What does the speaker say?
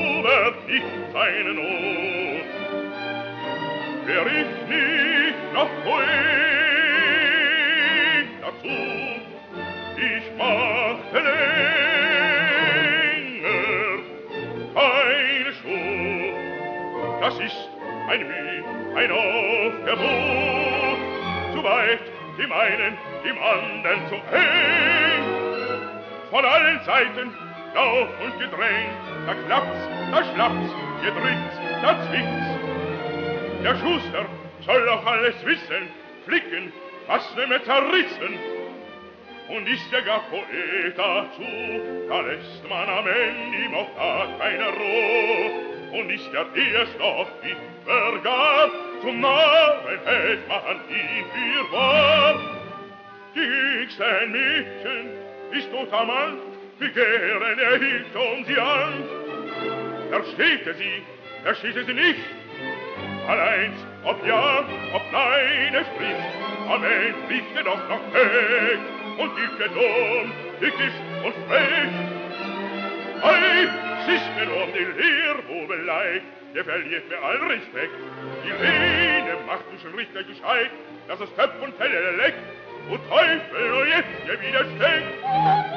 wird nicht seine Not. Wär ich nicht noch Poet dazu, ich machte länger keine Schuld. Das ist ein Mühe, ein Aufgebot, zu weit dem einen, dem anderen zu eng. Von allen Seiten Lauf und Gedräng, da klappt's, da schlappt's, gedrückt's, da zwickt's. Der Schuster soll auch alles wissen, flicken, was nimmer zerrissen. Und ist der gar Poet dazu, da lässt man am Ende ihm auch da keine Ruhe. Und ist der erst noch Witwer gar, zum Narren hält man ihn für wahr. Die jüngste Mädchen ist tot am Mann, wie gern hielt sie an. Versteht sie nicht, allein ob ja, ob nein es spricht, am Ende spricht doch noch Tag und gibt dumm, dickisch und frech. Ei, es ist mir um die Lehrbubelei, der verliert mir allen Respekt. Die Lene macht mich schon richtig gescheit, dass es Töpf und Teller leckt, und Teufel, und jetzt ihr widersteckt.